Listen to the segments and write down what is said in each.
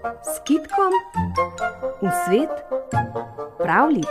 s Kitkom v svet pravljic.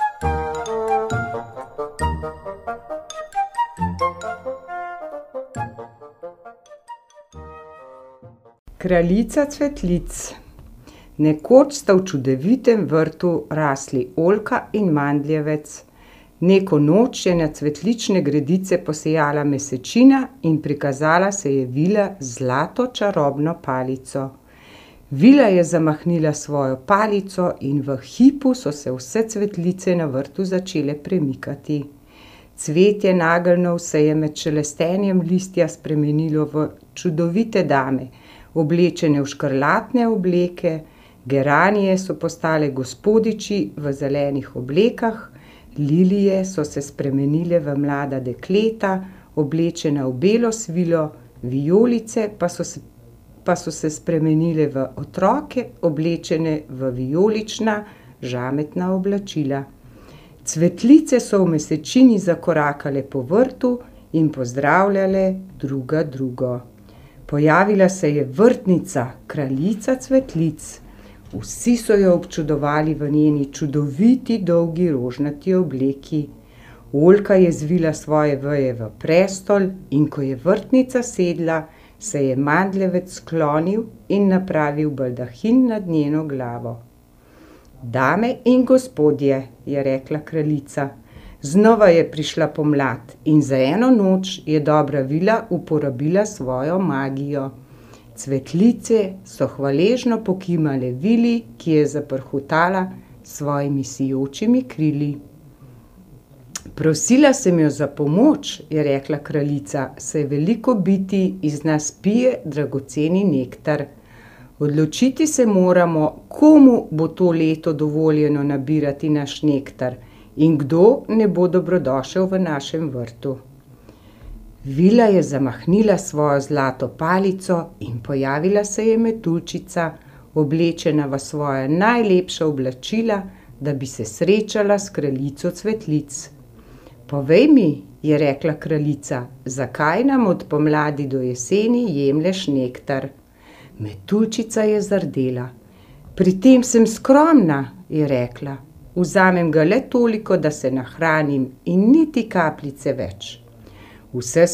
Kraljica cvetlic. Nekoč sta v čudovitem vrtu rasli oljka in mandljevec. Neko noč je na cvetlične gredice posejala mesečina in prikazala se je vila z zlato čarobno palico. Vila je zamahnila svojo palico in v hipu so se vse cvetlice na vrtu začele premikati. Cvetje nageljnov se je med šelestenjem listja spremenilo v čudovite dame, oblečene v škrlatne obleke, geranije so postale gospodiči v zelenih oblekah, lilije so se spremenile v mlada dekleta, oblečena v belo svilo, vijolice pa so se spremenile v otroke, oblečene v vijolična, žametna oblačila. Cvetlice so v mesečini zakorakale po vrtu in pozdravljale druga drugo. Pojavila se je vrtnica, kraljica cvetlic. Vsi so jo občudovali v njeni čudoviti, dolgi rožnati obleki. Oljka je zvila svoje veje v prestol in ko je vrtnica sedla, se je mandljevec sklonil in napravil baldahin nad njeno glavo. Dame in gospodje, je rekla kraljica, znova je prišla pomlad in za eno noč je dobra vila uporabila svojo magijo. Cvetlice so hvaležno pokimale vili, ki je zaprhutala s svojimi sijočimi krili. Prosila sem jo za pomoč, je rekla kraljica, saj veliko bitij iz nas pije dragoceni nektar. Odločiti se moramo, komu bo to leto dovoljeno nabirati naš nektar in kdo ne bo dobrodošel v našem vrtu. Vila je zamahnila svojo zlato palico in pojavila se je metuljčica, oblečena v svoja najlepša oblačila, da bi se srečala s kraljico cvetlic. Povej mi, je rekla kraljica, zakaj nam od pomladi do jeseni jemlješ nektar? Metuljčica je zardela. Pri tem sem skromna, je rekla. Vzamem ga le toliko, da se nahranim in niti kapljice več. Vse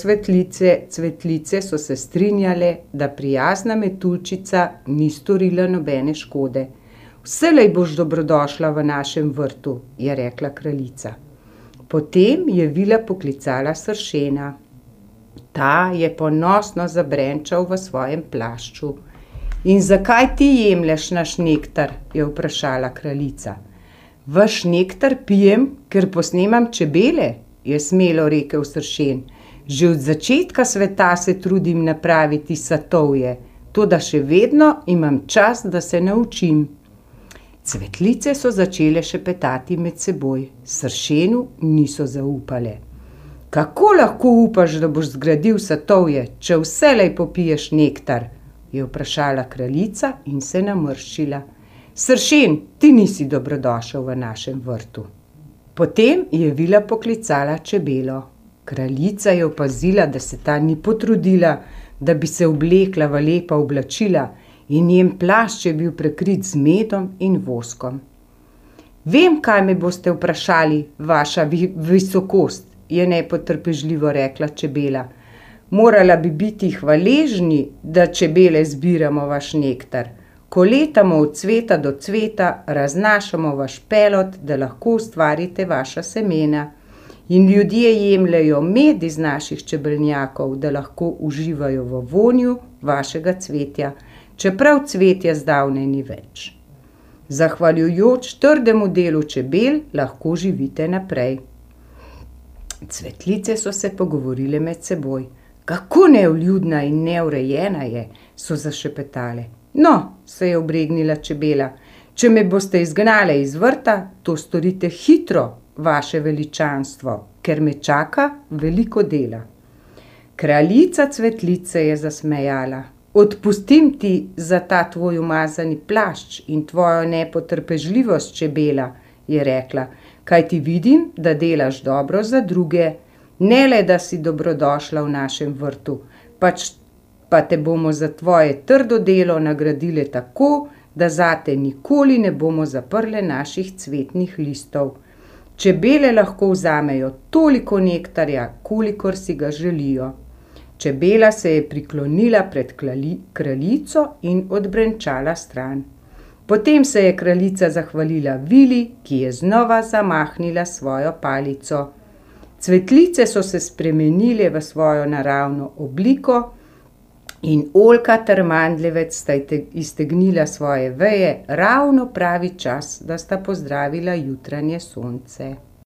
cvetlice so se strinjale, da prijazna metuljčica ni storila nobene škode. Vselej boš dobrodošla v našem vrtu, je rekla kraljica. Potem je vila poklicala sršena. Ta je ponosno zabrenčal v svojem plašču. In zakaj ti jemlješ naš nektar, je vprašala kraljica. Vaš nektar pijem, ker posnemam čebele, je smelo rekel sršen. Že od začetka sveta se trudim napraviti satovje, toda še vedno imam čas, da se naučim. Cvetlice so začele šepetati med seboj, sršenu niso zaupale. Kako lahko upaš, da boš zgradil satovje, če vselej popiješ nektar? Je vprašala kraljica in se namrščila. Sršen, ti nisi dobrodošel v našem vrtu. Potem je vila poklicala čebelo. Kraljica je opazila, da se ta ni potrudila, da bi se oblekla v lepa oblačila in njen plašč je bil prekrit z medom in voskom. Vem, kaj me boste vprašali, vaša visokost, je nepotrpežljivo rekla čebela. Morala bi biti hvaležni, da čebele zbiramo vaš nektar. Ko letamo od cveta do cveta, raznašamo vaš pelod, da lahko ustvarite vaša semena. In ljudje jemljejo med iz naših čebelnjakov, da lahko uživajo v vonju vašega cvetja, čeprav cvetja zdavnaj ni več. Zahvaljujoč trdemu delu čebel lahko živite naprej. Cvetlice so se pogovorile med seboj. Kako nevljudna in neurejena je, so zašepetale. No, se je obregnila čebela, če me boste izgnale iz vrta, to storite hitro, vaše veličanstvo, ker me čaka veliko dela. Kraljica cvetlice je zasmejala. Odpustim ti za ta tvoj umazani plašč in tvojo nepotrpežljivost, čebela, je rekla, kaj ti vidim, da delaš dobro za druge, ne le, da si dobrodošla v našem vrtu, pa te bomo za tvoje trdo delo nagradile tako, da zate nikoli ne bomo zaprle naših cvetnih listov. Čebele lahko vzamejo toliko nektarja, kolikor si ga želijo. Čebela se je priklonila pred kraljico in odbrenčala stran. Potem se je kraljica zahvalila vili, ki je znova zamahnila svojo palico. Cvetlice so se spremenile v svojo naravno obliko in oljka ter mandljevec sta iztegnila svoje veje ravno pravi čas, da sta pozdravila jutranje sonce.